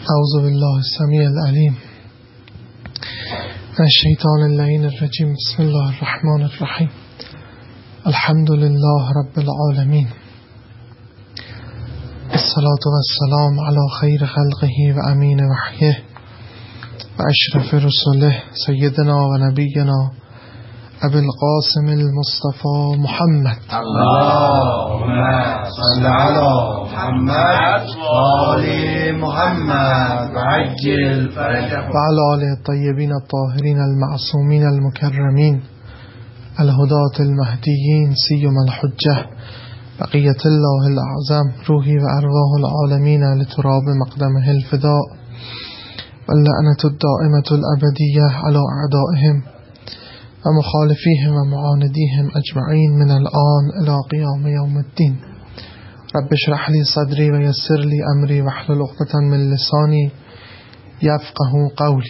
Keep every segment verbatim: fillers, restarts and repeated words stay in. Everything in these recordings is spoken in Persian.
اعوذ بالله السمیع العلیم من الشیطان اللعین الرجیم. بسم الله الرحمن الرحیم. الحمد لله رب العالمین. الصلاة والسلام علی خیر خلقه و امین وحیه و اشرف رسوله سیدنا و نبینا ابی القاسم المصطفى محمد. اللهم صل علی محمد و آل محمد و عجل فرجهم و علی آله الطیبین الطاهرین المعصومین المکرمین الهداة المهدیین سیم الحجه بقیت الله الاعظم روحی و ارواح العالمین لتراب مقدمه الفداء و اللعنة الدائمة الابدیه علی اعدائهم و مخالفیهم و معاندیهم اجمعین من الان الى قیام یوم الدین. رب اشرح لی صدری و یسر لی امری و احلل عقدة من لسانی یفقه قولی.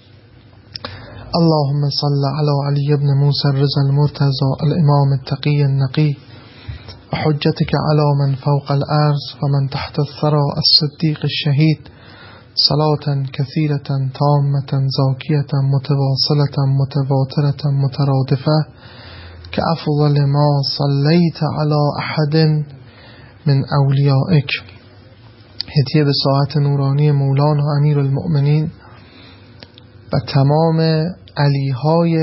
اللهم صل علی علی بن موسی الرضا المرتضى الامام التقی النقی و حجتك علی من فوق الارض و من تحت الثرى الصدیق الشهید صلاة كثيرة تامة زاكية متواصلة متواترة مترادفة كأفضل ما صليت على أحد من أوليائك. هدیه به ساعت نورانی مولانا امیر المؤمنین و تمام علیهای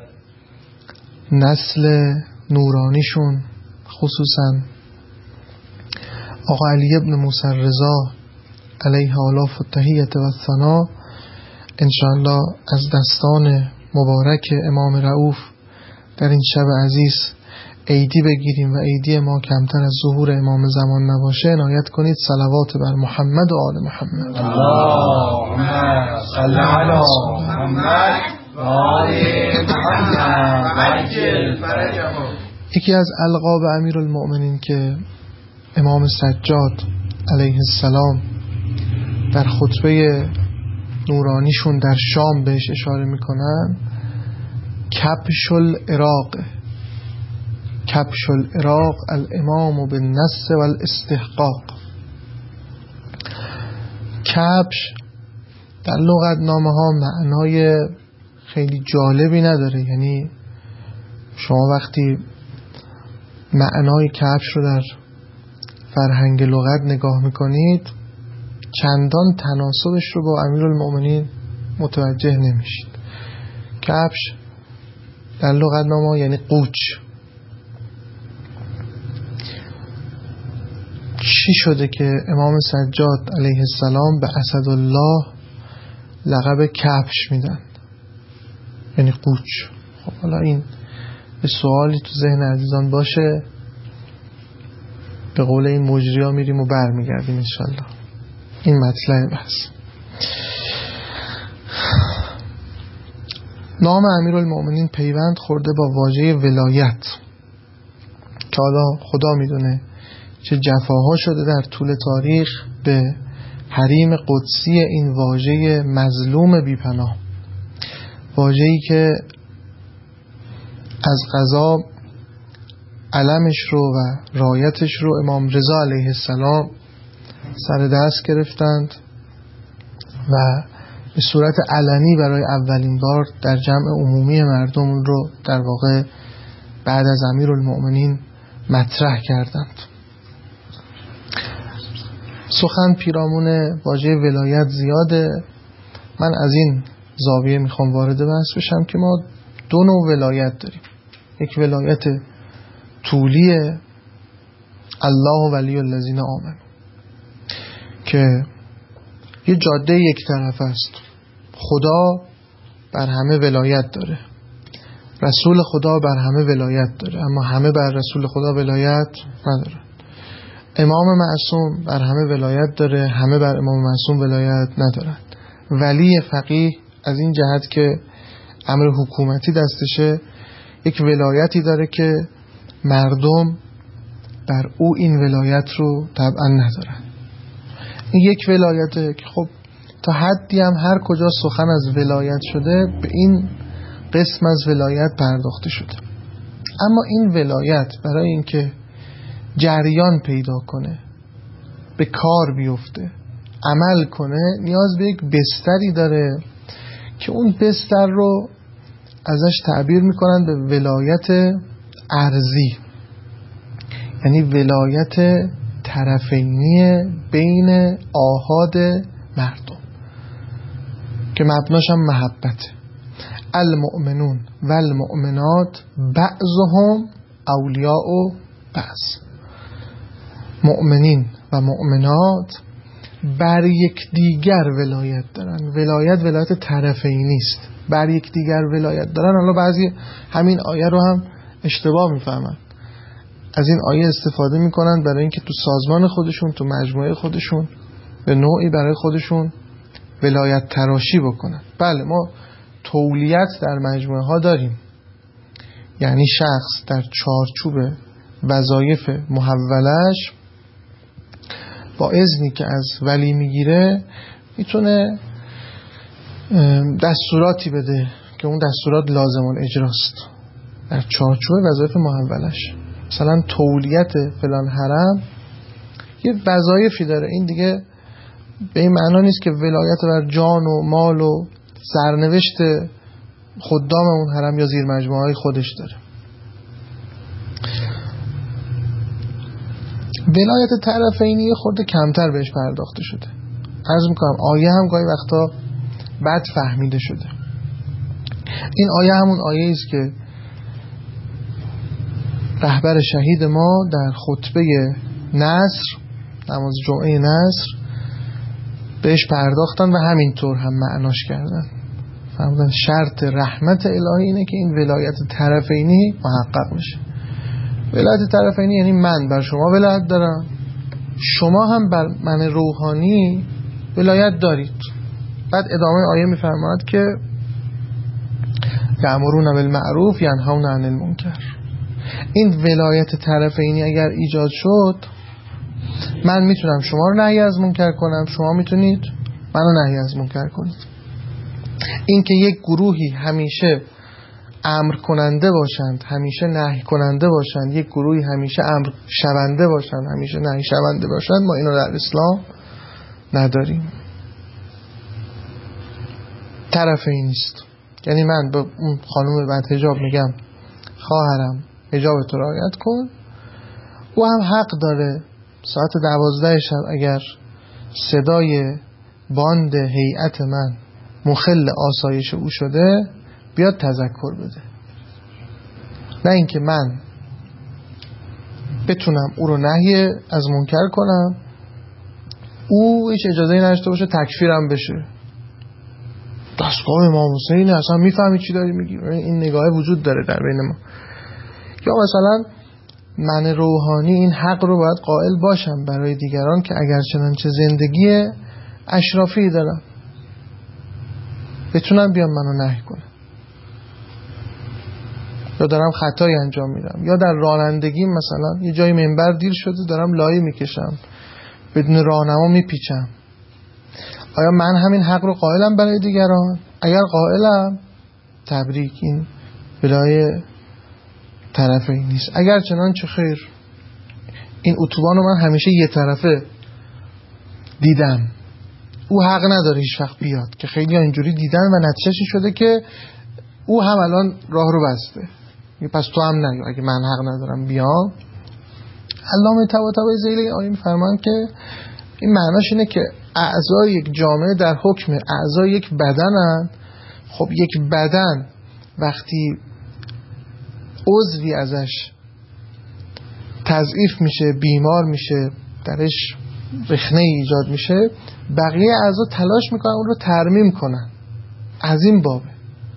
نسل نورانیشون، خصوصا آقا علی ابن موسی الرضا علیه آلاف التحیت و الثنا. انشاءالله از دستان مبارک امام رؤوف در این شب عزیز عیدی بگیریم و عیدی ما کمتر از ظهور امام زمان نباشه. عنایت کنید صلوات بر محمد و آل محمد. اللهم صل علی محمد و آل محمد و عجل فرجهم. یکی از القاب امیرالمؤمنین که امام سجاد علیه السلام در خطبه نورانیشون در شام بهش اشاره میکنن کبش العراق. کبش العراق الامام بالنص والاستحقاق. کبش در لغتنامه ها معنای خیلی جالبی نداره. یعنی شما وقتی معنای کبش رو در فرهنگ لغت نگاه میکنید چندان تناسبش رو با امیرالمؤمنین متوجه نمیشید. کبش در لغتنامه یعنی قوچ. چی شده که امام سجاد علیه السلام به اسدالله لقب کبش میدن؟ یعنی قوچ. خب حالا این به سوالی تو ذهن عزیزان باشه، به قول این مجریا میریم و بر میگردیم انشالله. این مطلب بحث. نام امیرالمؤمنین پیوند خورده با واژه ولایت که حالا خدا میدونه چه جفاها شده در طول تاریخ به حریم قدسی این واژه مظلوم بیپناه. واژه‌ای که از قضا علمش رو و رایتش رو امام رضا علیه السلام سر دست گرفتند و به صورت علنی برای اولین بار در جمع عمومی مردم رو در واقع بعد از امیرالمؤمنین مطرح کردند. سخن پیرامون واژه ولایت زیاده. من از این زاویه میخوام وارد بحث بشم که ما دو نوع ولایت داریم. یک ولایت طولیه، الله ولی الذین آمنوا، که یه جاده یک طرف است. خدا بر همه ولایت داره، رسول خدا بر همه ولایت داره، اما همه بر رسول خدا ولایت نداره. امام معصوم بر همه ولایت داره، همه بر امام معصوم ولایت ندارن. ولی فقیه از این جهت که امر حکومتی دستشه یک ولایتی داره که مردم بر او این ولایت رو طبعا ندارن. این یک ولایته که خب تا حدی هم هر کجا سخن از ولایت شده به این قسم از ولایت پرداخته شده. اما این ولایت برای اینکه جریان پیدا کنه، به کار بیفته، عمل کنه نیاز به یک بستری داره که اون بستر رو ازش تعبیر میکنن به ولایت ارضی، یعنی ولایت طرفینی بین آحاد مردم که مبناش هم محبته. المؤمنون و المؤمنات بعضهم اولیاء بعض. مؤمنین و مؤمنات بر یک دیگر ولایت دارن. ولایت ولایت طرفینی است، بر یک دیگر ولایت دارن. حالا بعضی همین آیه رو هم اشتباه میفهمن، از این آیه استفاده میکنن برای اینکه تو سازمان خودشون، تو مجموعه خودشون به نوعی برای خودشون ولایت تراشی بکنن. بله ما تولیت در مجموعه ها داریم، یعنی شخص در چارچوب وظایف محولش با اذنی که از ولی میگیره میتونه دستوراتی بده که اون دستورات لازم الاجراست در چارچوب وظایف محولش. مثلا تولیت فلان حرم یه وظایفی داره، این دیگه به این معنا نیست که ولایت بر جان و مال و سرنوشت خدام اون حرم یا زیر مجموعه های خودش داره. ولایت طرفینی خورده کمتر بهش پرداخته شده. عرض میکنم آیه هم گاهی وقتا بد فهمیده شده. این آیه همون آیه است که رهبر شهید ما در خطبه نصر، نماز جمعه نصر، بهش پرداختن و همینطور هم معناش کردن. فرمودن شرط رحمت الهی اینه که این ولایت طرفینی محقق میشه. ولایت طرفینی یعنی من بر شما ولایت دارم، شما هم بر من روحانی ولایت دارید. بعد ادامه آیه میفرماید که یأمرون بالمعروف ینهون عن المنکر. این ولایت طرفینی اگر ایجاد شد، من میتونم شما رو نهی از منکر کنم، شما میتونید منو نهی از منکر کنید. این که یک گروهی همیشه امر کننده باشند، همیشه نهی کننده باشند، یک گروهی همیشه امر شونده باشند، همیشه نهی شونده باشند، ما اینو در اسلام نداریم. طرفینی است، یعنی من به اون خانم بعد حجاب میگم خواهرم حجاب تو رعایت کن، او هم حق داره ساعت دوازده شب اگر صدای باند هیئت من مخل آسایش او شده بیاد تذکر بده. نه اینکه من بتونم او رو نهی از منکر کنم، او هیچ اجازه‌ای نداشته باشه تکفیرم بشه. دستگاه امام حسین اصلا میفهمی چی داری میگی. این نگاه وجود داره در بین ما. یا مثلا من روحانی این حق رو باید قائل باشم برای دیگران که اگر چنانچه زندگی اشرافی دارم بتونم بیام منو نهی کنم، یا دارم خطایی انجام میدم، یا در رانندگی مثلا یه جای منبر دیر شده دارم لایه میکشم بدون راهنما میپیچم، آیا من همین حق رو قائلم برای دیگران؟ اگر قائلم تبریک، این بلای طرفی نیست. اگر چنانچه خیر، این اتوبان رو من همیشه یه طرفه دیدم، او حق نداره هیچ وقت بیاد، که خیلی ها اینجوری دیدن و نتیجهش شده که او هم الان راه رو بسته، پس تو هم نیا اگه من حق ندارم بیام. علامه طباطبایی ذیل آیه میفرمان که این معناش اینه که اعضای یک جامعه در حکم اعضای یک بدنن. خب یک بدن وقتی عضوی ازش تضعیف میشه، بیمار میشه، درش رخنه ایجاد میشه، بقیه اعضا تلاش میکنن اون رو ترمیم کنن. از این بابه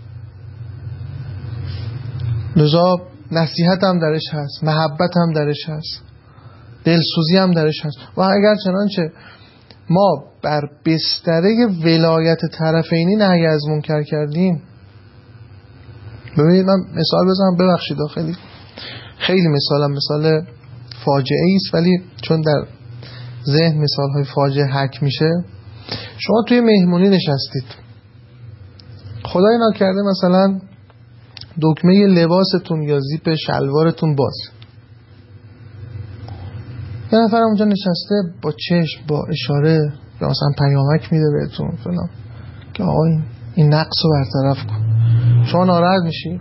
لذا نصیحت هم درش هست، محبت هم درش هست، دلسوزی هم درش هست. و اگر چنانچه ما بر بستره ولایت طرفینی نهی از منکر کردیم، ببینید من مثال بزنم، ببخشید خیلی خیلی مثالم مثال فاجعه است، ولی چون در ذهن مثال های فاجعه حک میشه. شما توی مهمونی نشستید، خدای ناکرده مثلا دکمه لباستون یا زیپ شلوارتون باز، یه نفر اونجا نشسته با چشم با اشاره یا مثلا پیامک میده بهتون فلان که آقا این, این نقص رو برطرف کن، شما ناراحت میشی.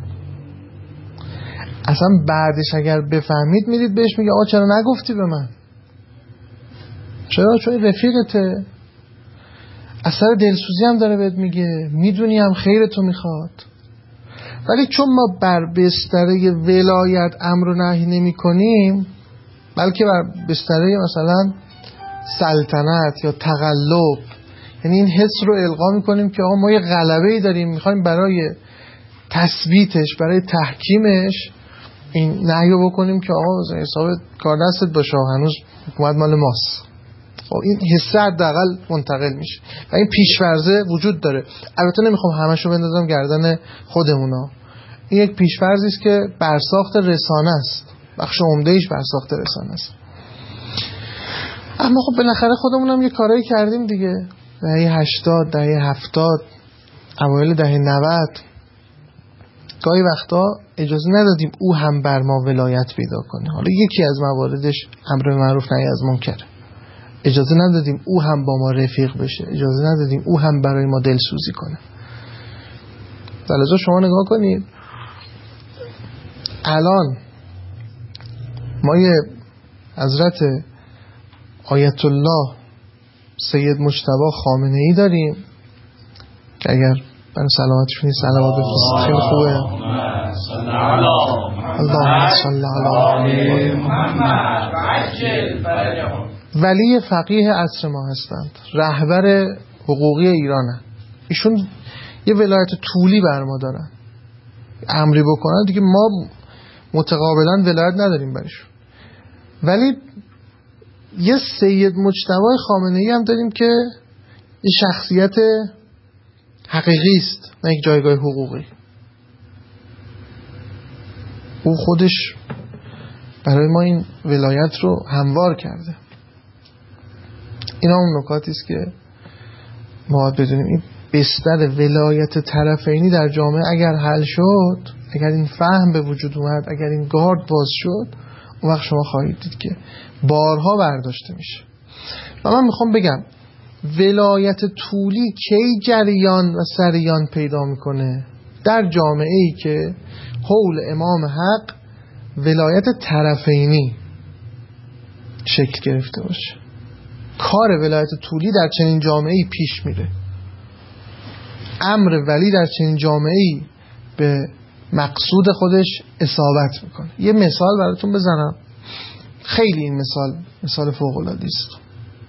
اصلا بعدش اگر بفهمید میدید بهش میگه آقا چرا نگفتی به من؟ چرا؟ چون این رفیقته، اثر دلسوزی هم داره بهت میگه، میدونی هم خیرتو میخواد. ولی چون ما بر بستره ولایت امر و نهی نمی کنیم، بلکه بر بستره مثلا سلطنت یا تقلب، یعنی این حس رو القا میکنیم که آقا ما یه غلبه‌ای داریم میخوایم برای تثبیتش، برای تحکیمش این نهیو بکنیم که آقا حساب کار دستت باشه، هنوز حکومت مال ماست. خب این حس حداقل منتقل میشه و این پیش‌فرضه وجود داره. البته نمیخوام همشو بندازم گردن خودمونا، این یک پیش‌فرضی است که برساخت رسانه است، بخش عمده‌ایش برساخت رسانه است. اما خب بالاخره خودمون هم یه کارایی کردیم دیگه. دهه هشتاد، دهه هفتاد، اوایل دهه نود گاهی وقتا اجازه ندادیم او هم بر ما ولایت پیدا کنه. حالا یکی از مواردش امر معروف نهی از منکر، اجازه ندادیم او هم با ما رفیق بشه، اجازه ندادیم او هم برای ما دلسوزی کنه. لذا شما نگاه کنید الان ما یه حضرت آیت الله سید مجتبی خامنه ای داریم که اگر من سلامتشونی صلوات بفرستید خیلی خوبه. اللهم صل علی محمد عجل فرجهم. ولی فقیه عصر ما هستند، رهبر حقوقی ایرانن. ایشون یه ولایت طولی بر ما دارن، امری بکنن دیگه ما متقابلا ولایت نداریم برشون. ولی یه سید مجتبی خامنه ای هم داریم که یه شخصیت حقیقی است، نه یک جایگاه حقوقی. او خودش برای ما این ولایت رو هموار کرده. اینا اون نکاتی است که ما باید بدونیم. این بستر ولایت طرفینی در جامعه اگر حل شد، اگر این فهم به وجود اومد، اگر این گارد باز شد، اون وقت شما خواهید دید که بارها برداشته میشه. و من میخوام بگم ولایت طولی کی جریان و سریان پیدا میکنه؟ در جامعه ای که حول امام حق ولایت طرفینی شکل گرفته باشه. کار ولایت طولی در چنین جامعه‌ای پیش میره، امر ولی در چنین جامعه‌ای به مقصود خودش اصابت میکنه. یه مثال براتون بزنم، خیلی این مثال مثال فوق‌العاده‌ای است.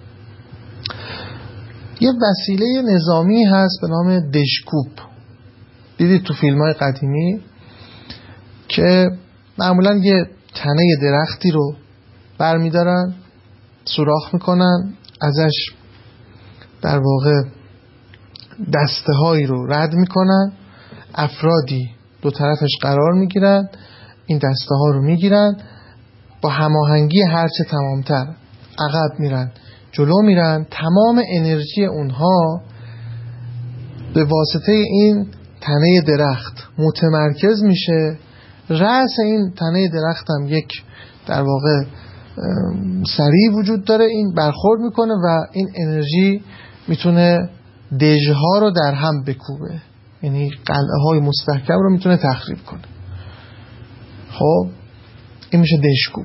یه وسیله نظامی هست به نام دشکوب، دیدید تو فیلم‌های قدیمی که معمولاً یه تنه درختی رو برمی‌دارن، سوراخ میکنن، ازش در واقع دسته هایی رو رد میکنن، افرادی دو طرفش قرار میگیرن، این دسته ها رو میگیرن، با هماهنگی هرچه تمامتر عقب میرن جلو میرن، تمام انرژی اونها به واسطه این تنه درخت متمرکز میشه. رأس این تنه درخت هم یک در واقع سریع وجود داره، این برخورد میکنه و این انرژی میتونه دژها رو در هم بکوبه، یعنی قلعه های مستحکم رو میتونه تخریب کنه. خب این میشه دشکوب.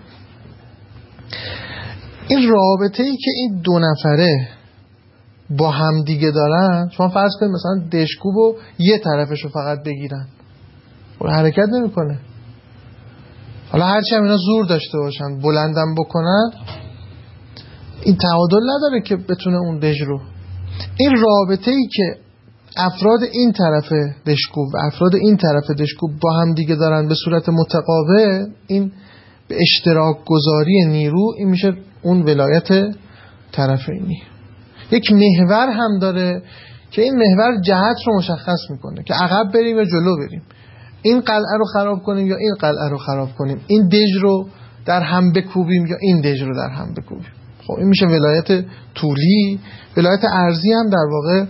این رابطه ای که این دو نفره با هم دیگه دارن، شما فرض کنید مثلا دشکوب رو یه طرفش رو فقط بگیرن، حرکت نمیکنه. حالا هرچی هم اینا زور داشته باشن، بلندم بکنن، این تعادل نداره که بتونه اون دژ رو. این رابطه ای که افراد این طرف دشکوب و افراد این طرف دشکوب با هم دیگه دارن به صورت متقابل، این به اشتراک گذاری نیرو، این میشه اون ولایت طرفینی. یک محور هم داره که این محور جهت رو مشخص میکنه که عقب بریم و جلو بریم، این قلعه رو خراب کنیم یا این قلعه رو خراب کنیم، این دژ رو در هم بکوبیم یا این دژ رو در هم بکوبیم. خب این میشه ولایت طولی. ولایت ارضی هم در واقع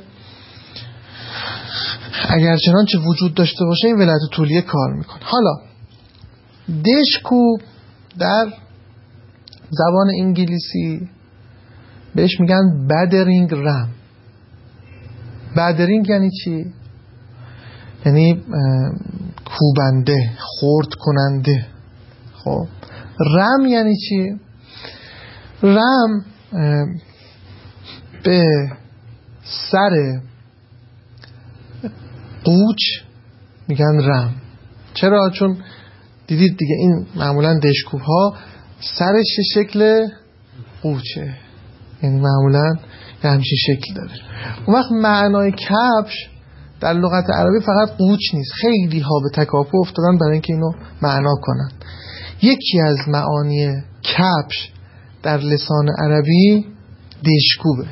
اگر چنانچه وجود داشته باشه این ولایت طولی کار میکنه. حالا دشکوب در زبان انگلیسی بهش میگن battering ram. battering یعنی چی؟ یعنی کوبنده، خرد کننده. خب رم یعنی چی؟ رم به سر قوچ میگن رم. چرا؟ چون دیدید دیگه این معمولا دشکوب ها سرش شکل قوچه، یعنی معمولا یه همچین شکل داره. اون وقت معنای کفش در لغت عربی فقط قوچ نیست، خیلی ها به تکاپو افتادن برای اینکه اینو معنا کنن. یکی از معانی کفش در لسان عربی دشکوبه.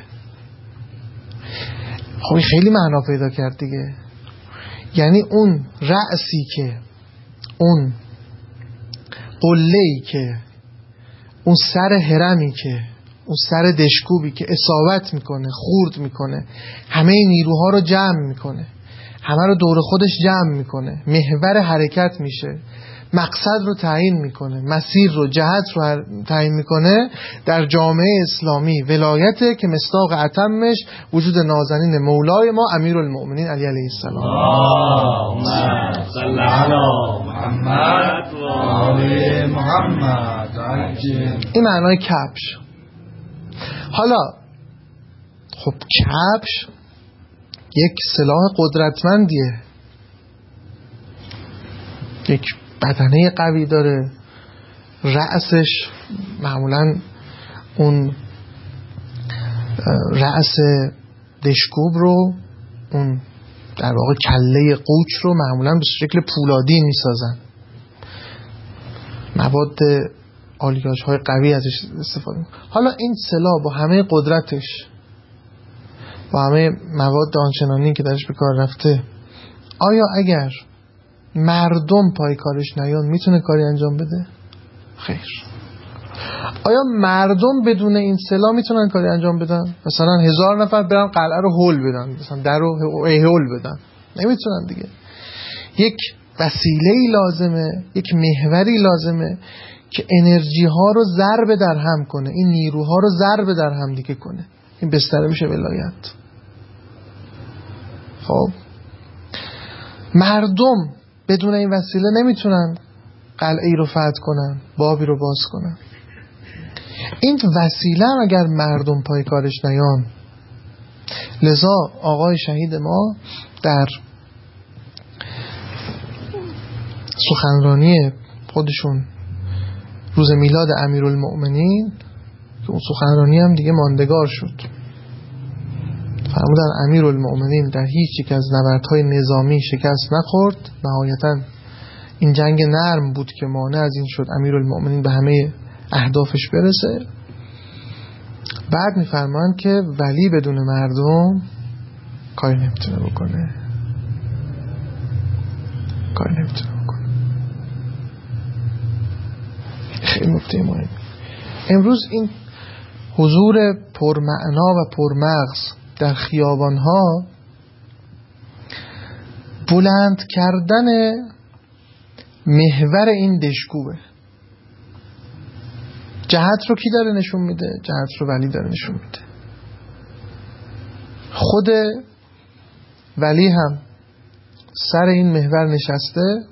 خب خیلی معنا پیدا کرد دیگه. یعنی اون رأسی که، اون قله‌ای که، اون سر هرمی که، اون سر دشکوبی که اصابت میکنه، خورد میکنه، همه نیروها رو جمع میکنه، همه رو دور خودش جمع میکنه، محور حرکت میشه، مقصد رو تعیین میکنه، مسیر رو، جهت رو تعیین میکنه. در جامعه اسلامی ولایته که مصداق اتمش وجود نازنین مولای ما امیرالمؤمنین علی علیه السلام. اللهم صل علی محمد و آل محمد. این معنای کفش. حالا خب کفش یک سلاح قدرتمندیه، یک بدنه قوی داره، رأسش معمولا اون رأس دشکوب رو، اون در واقع کله قوچ رو معمولا به شکل پولادی میسازن، مواد آلیاژ های قوی ازش استفاده میکنن. حالا این سلاح با همه قدرتش، با همه مواد آنچنانی که درش به کار رفته، آیا اگر مردم پای کارش نیان میتونه کاری انجام بده؟ خیر. آیا مردم بدون این سلاح میتونن کاری انجام بدن؟ مثلا هزار نفر برن قلعه رو هول بدن، مثلا در رو هول بدن؟ نمیتونن دیگه. یک وسیله‌ای لازمه، یک محوری لازمه که انرژی ها رو ضرب در هم کنه، این نیروها رو ضرب در هم دیگه کنه. این بستر میشه ولایت. خب مردم بدون این وسیله نمیتونن قلعه‌ای رو فتح کنن، بابی رو باز کنن. این وسیله اگر مردم پای کارش نیان، لذا آقای شهید ما در سخنرانی خودشون روز میلاد امیرالمؤمنین که اون سخنرانی هم دیگه ماندگار شد، فرمودن امیرالمؤمنین در هیچ یک از نبردهای نظامی شکست نخورد، نهایتاً این جنگ نرم بود که مانع از این شد امیرالمؤمنین به همه اهدافش برسه. بعد میفرمان که ولی بدون مردم کاری نمیتونه بکنه، کاری نمیتونه بکنه. خیلی نکته مهمه. امروز این حضور پرمعنا و پرمغز در خیابانها بلند کردن محور این دشکوبه. جهت رو کی داره نشون میده؟ جهت رو ولی داره نشون میده. خود ولی هم سر این محور نشسته،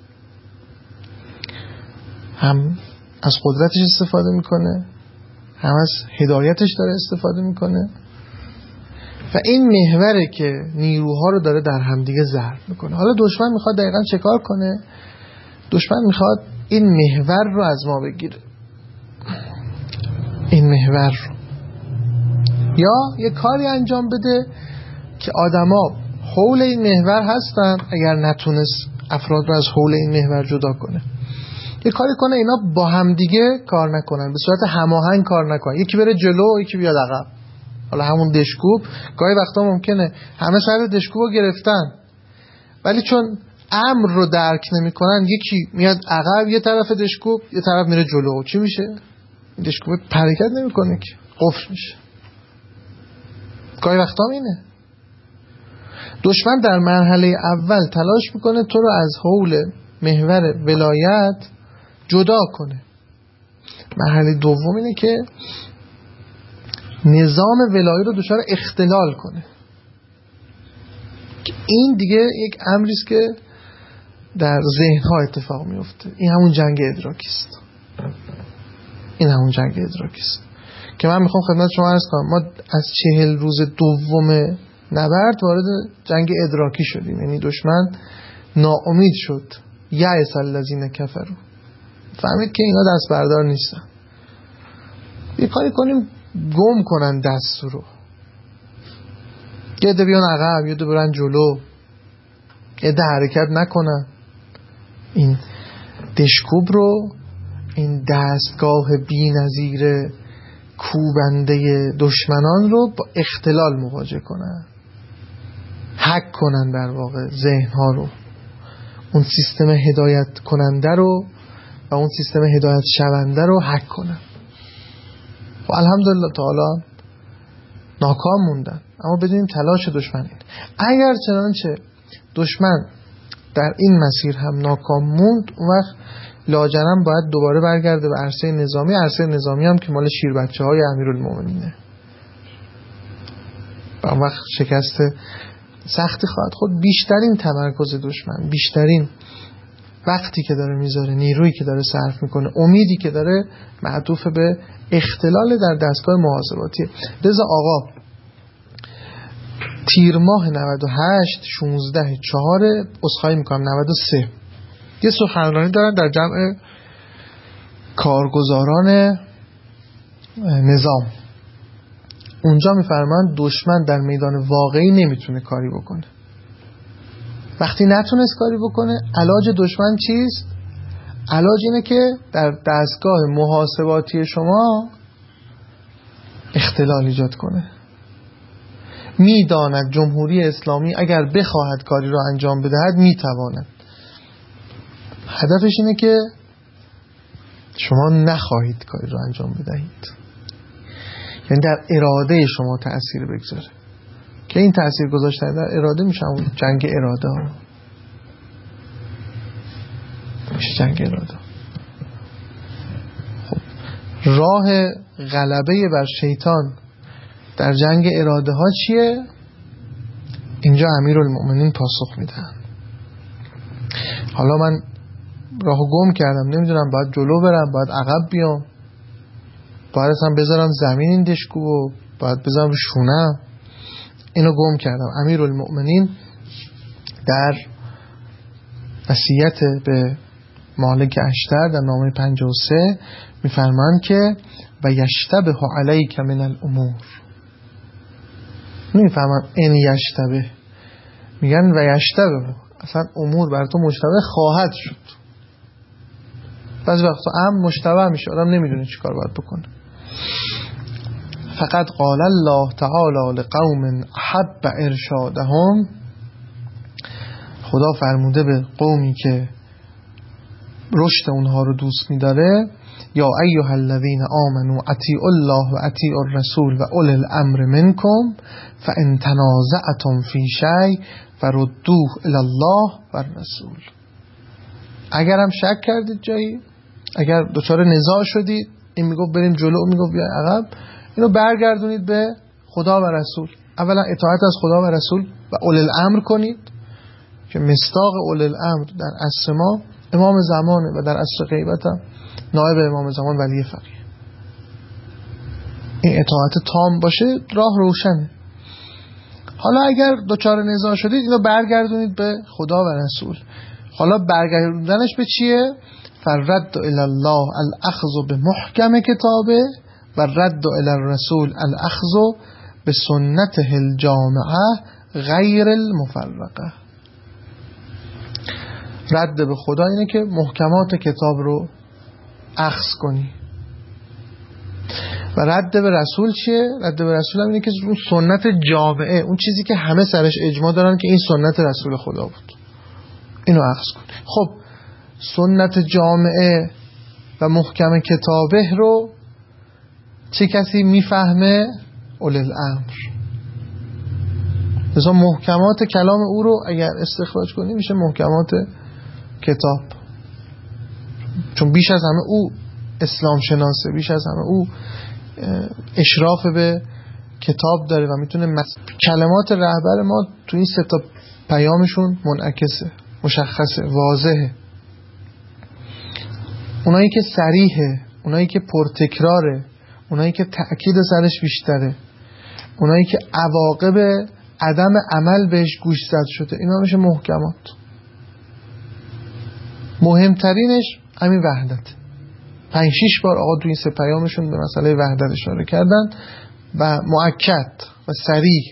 هم از قدرتش استفاده میکنه، هم از هدایتش داره استفاده میکنه و این محوره که نیروها رو داره در همدیگه ضرب میکنه. حالا دشمن میخواد دقیقاً چه کار کنه؟ دشمن میخواد این محور رو از ما بگیره، این محور رو، یا یه کاری انجام بده که آدما حول این محور هستن، اگر نتونست افراد رو از حول این محور جدا کنه، یه کاری کنه اینا با همدیگه کار نکنن، به صورت هماهنگ کار نکنن، یکی بره جلو یکی بیاد عقب. حالا همون دشکوب گاهی وقتا ممکنه همه سر دشکوب رو گرفتن ولی چون امر رو درک نمی کنن، یکی میاد عقب یه طرف دشکوب یه طرف میره جلو، چی میشه؟ دشکوب حرکت نمی کنه که قفل میشه. گاهی وقتا اینه دشمن در مرحله اول تلاش میکنه تو رو از حول محور ولایت جدا کنه. مرحله دوم اینه که نظام ولایی رو دچار اختلال کنه. این دیگه یک امری است که در ذهن‌ها اتفاق میفته. این همون جنگ ادراکی است. این همون جنگ ادراکی است که من میخوام خدمت شما عرض کنم. ما از چهل روز دوم نبرد وارد جنگ ادراکی شدیم. یعنی دشمن ناامید شد. یأس الذین کفروا، فهمید که اینا دست بردار نیستن. یه کاری کنیم گم کنن دست رو، یه ده بیان عقب، یه ده برن جلو، یه ده حرکت نکنن. این دشکوب رو، این دستگاه بی نظیر کوبنده دشمنان رو با اختلال مواجه کنن، هک کنن در واقع ذهنها رو، اون سیستم هدایت کننده رو و اون سیستم هدایت شونده رو هک کنن. و الحمدلله تعالی ناکام موندن. اما بدونیم تلاش دشمن این. اگر چنانچه دشمن در این مسیر هم ناکام موند، اون وقت لاجرم باید دوباره برگرده به عرصه نظامی. عرصه نظامی هم که مال شیر بچه های امیرالمومنینه. اون وقت شکست سختی خواهد خود. بیشترین تمرکز دشمن، بیشترین وقتی که داره میذاره، نیرویی که داره صرف میکنه، امیدی که داره، معطوف به اختلال در دستگاه محاسباتی. لذا آقا تیر ماه نود و هشت شانزده چهار اسخای میکنم نود و سه یه سخنرانی دارن در جمع کارگزاران نظام. اونجا میفرمان دشمن در میدان واقعی نمیتونه کاری بکنه. وقتی نتونست کاری بکنه، علاج دشمن چیست؟ علاج اینه که در دستگاه محاسباتی شما اختلال ایجاد کنه. میداند جمهوری اسلامی اگر بخواهد کاری را انجام بدهد میتواند. هدفش اینه که شما نخواهید کاری را انجام بدهید، یعنی در اراده شما تأثیر بگذاره، که این تأثیر گذاشتن در اراده میشه همون جنگ اراده ها. میشه جنگ اراده. خب راه غلبه بر شیطان در جنگ اراده ها چیه؟ اینجا امیرالمومنین پاسخ میدن. حالا من راهو گم کردم، نمیدونم باید جلو برم، باید عقب بیام، باید اصلا بذارم زمین این دشکو، باید بذارم رو شونم. اینو گم کردم. امیرالمومنین در وصیت به مالک اشتر در نامه پنجاه و سه میفرمایند که و یشتبه علیک من الامور. نمیفهمن این یشتبه، میگن و یشتبه، اصلا امور بر تو مشتبه خواهد شد. بعضی وقتا هم مشتبه میشه، آدم نمیدونه چی کار باید بکنه. فقط قال الله تعالی لقوم احب ارشادهم، خدا فرموده به قومی که رشد اونها رو دوست میداره، یا ایها الذین آمنوا اطیعوا الله و اطیعوا الرسول و اولی الامر منکم فان تنازعتم فی شیء فردوه الی الله و الرسول. اگر هم شک کردید جایی، اگر دچار نزاع شدید، این میگفت بریم جلو، میگفت بیا عقب، اینو برگردونید به خدا و رسول. اولا اطاعت از خدا و رسول و اولی الامر کنید که مصداق اولی الامر در عصر ما امام زمانه و در عصر غیبت هم نایب امام زمان ولی فقیه. این اطاعت تام باشه، راه روشنه. حالا اگر دچار نزاع شدید، اینو برگردونید به خدا و رسول. حالا برگردوندنش به چیه؟ فرد الی الله الاخذ به محکم کتابه و رد الی الرسول الاخذ به سنته الجامعه غیر المفرقه. رد به خدا اینه که محکمات کتاب رو اخذ کنی، و رد به رسول چیه؟ رد به رسول هم اینه که اون سنت جامعه، اون چیزی که همه سرش اجماع دارن که این سنت رسول خدا بود، اینو اخذ کنی. خب سنت جامعه و محکم کتابه رو چه کسی میفهمه؟ اولی الامر. مثلا محکمات کلام او رو اگر استخراج کنی میشه محکمات کتاب، چون بیش از همه او اسلام شناسه، بیش از همه او اشراف به کتاب داره و میتونه مس... کلمات رهبر ما تو این سه تا پیامشون منعکسه، مشخصه، واضحه. اونایی که صریحه، اونایی که پرتکراره، اونایی که تأکید سرش بیشتره، اونایی که عواقب عدم عمل بهش گوش زد شده، اینا میشه محکمات. مهمترینش همین وحدت. پنج شیش بار آقا تو این سه پیامشون به مسئله وحدت اشاره کردن و مؤکد و صریح.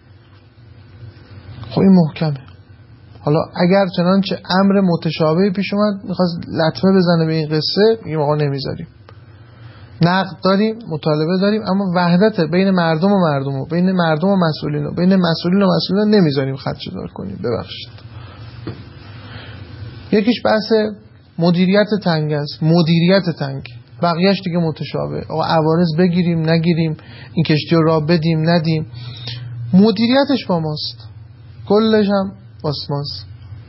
خب این محکمه. حالا اگر چنانچه امر متشابه پیش اومد میخواست لطمه بزنه به این قصه، میگیم آقا نمیذاریم. نقد داریم، مطالبه داریم، اما وحدت بین مردم و مردم و بین مردم و مسئولین و بین مسئولین و مسئولین نمیذاریم خدشه‌دار کنیم. ببخشید. یکیش بحث مدیریت تنگ است، مدیریت تنگ. بقیه‌اش دیگه متشابه. آقا عوارض بگیریم نگیریم، این کشتی رو راه بدیم ندیم، مدیریتش با ماست، کلش هم باسماست.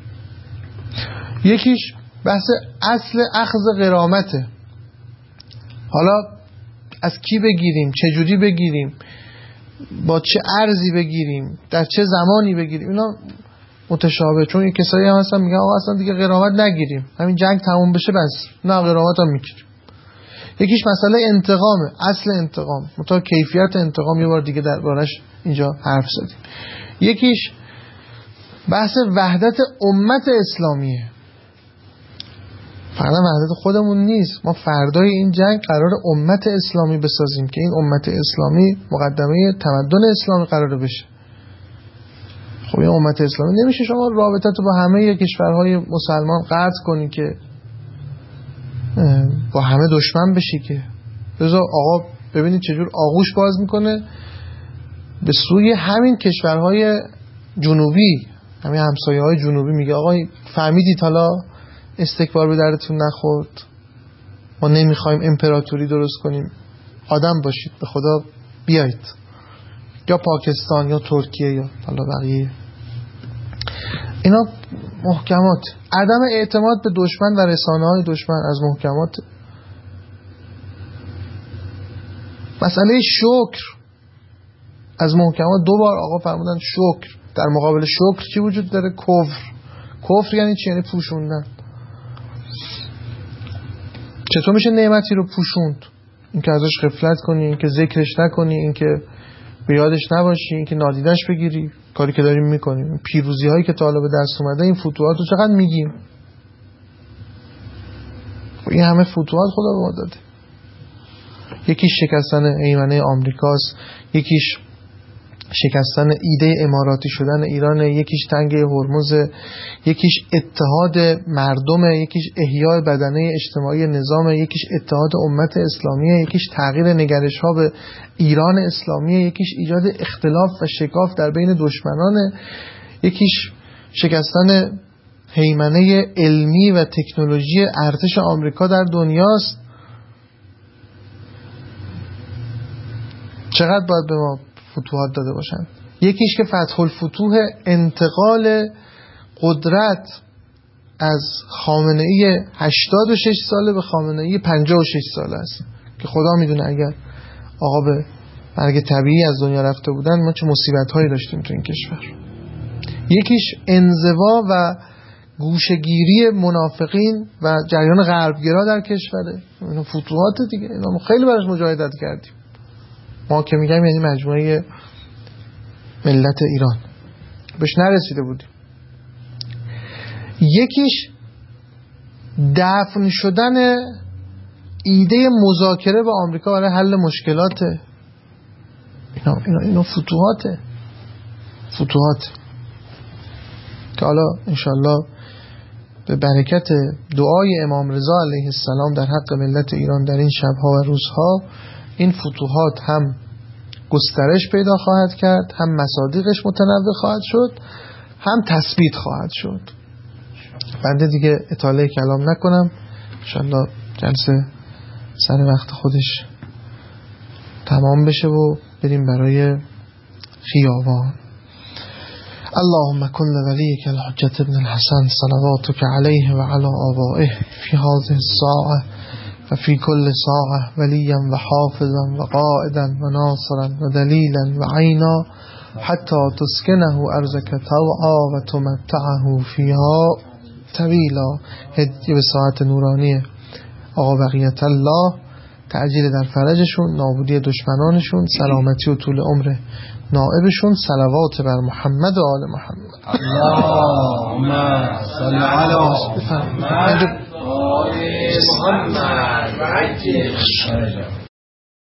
یکیش بحث اصل اخذ غرامته. حالا از کی بگیریم، چه جوری بگیریم، با چه ارزی بگیریم، در چه زمانی بگیریم، اینا متشابه. چون یه کسایی هم هستن میگن آقا اصلا دیگه غرامت نگیریم، همین جنگ تموم بشه بس، نه غرامت هم میگیریم. یکیش مسئله انتقامه، اصل انتقام، متا کیفیت انتقام یه بار دیگه دربارش اینجا حرف زدیم. یکیش بحث وحدت امت اسلامیه. فقط وحدت خودمون نیست، ما فردای این جنگ قرار امت اسلامی بسازیم که این امت اسلامی مقدمه تمدن اسلامی قراره بشه. خب این امت اسلامی نمیشه شما رابطه تو با همه کشورهای مسلمان قطع کنی که با همه دشمن بشی. که بذار آقا ببینید چجور آغوش باز میکنه به سوی همین کشورهای جنوبی، همین همسایه های جنوبی. میگه آقا فهمیدید حالا استکبار به درتون نخورد، ما نمیخوایم امپراتوری درست کنیم، آدم باشید به خدا بیایید. یا پاکستان یا ترکیه یا حالا بقیه. اینا محکمات. عدم اعتماد به دشمن و رسانه های دشمن از محکمات. مسئله شکر از محکمات. دو بار آقا فرمودن شکر. در مقابل شکر چی وجود داره؟ کفر. کفر یعنی چی؟ یعنی پوشوندن. چطور میشه نعمتی رو پوشوند؟ این که ازش غفلت کنی، این که ذکرش نکنی، این که به یادش نباشی، این که نادیدش بگیری. کاری که داریم میکنیم، پیروزی هایی که تا حالا به دست اومده، این فتوحات رو چقدر میگیم. این همه فتوحات خدا به ما داده. یکیش شکستن هیمنه آمریکاست، یکیش شکستن ایده اماراتی شدن ایران، یکیش تنگه هرمز، یکیش اتحاد مردم، یکیش احیای بدنه اجتماعی نظام، یکیش اتحاد امت اسلامیه، یکیش تغییر نگرش ها به ایران اسلامیه، یکیش ایجاد اختلاف و شکاف در بین دشمنان، یکیش شکستن هیمنه علمی و تکنولوژی ارتش آمریکا در دنیاست. چقدر باید به ما فتوحات داده باشن؟ یکیش که فتح الفتوح، انتقال قدرت از خامنه‌ای هشتاد و شش ساله به خامنه‌ای پنجاه و شش ساله است که خدا میدونه اگر آقا به مرگ طبیعی از دنیا رفته بودن ما چه مصیبت‌هایی داشتیم تو این کشور. یکیش انزوا و گوشه‌گیری منافقین و جریان غربگرا در کشوره. اینا فتوحات دیگه. اینا خیلی براش مجاهدت کردیم. ما که میگم یعنی مجموعه ملت ایران بهش نرسیده بودیم. یکیش دفن شدن ایده مذاکره با آمریکا برای حل مشکلات. اینا اینا اینا فتوحاته. فتوحات که حالا انشالله به برکت دعای امام رضا علیه السلام در حق ملت ایران در این شبها و روزها این فتوحات هم گسترش پیدا خواهد کرد، هم مصادیقش متنوع خواهد شد، هم تثبیت خواهد شد. بنده دیگه اطاله کلام نکنم، انشالله جلسه سر وقت خودش تمام بشه و بریم برای خیابان. اللهم كن لوليك الحجة ابن الحسن صلواتك عليه وعلى آبائه في هذه الساعة و فی کل ساعه ولیا و حافظا و قائدا و ناصرا و دلیلا و عینا حتی تسکنه ارضک طوعا و تمتعه فیها طویلا. هدیه به ساعت نورانی آقا بقیت الله، تعجیل در فرجشون، نابودی دشمنانشون، سلامتی و طول عمر نائبشون. صلوات بر محمد و آل محمد. اللهم صل علی محمد و آل محمد و عجل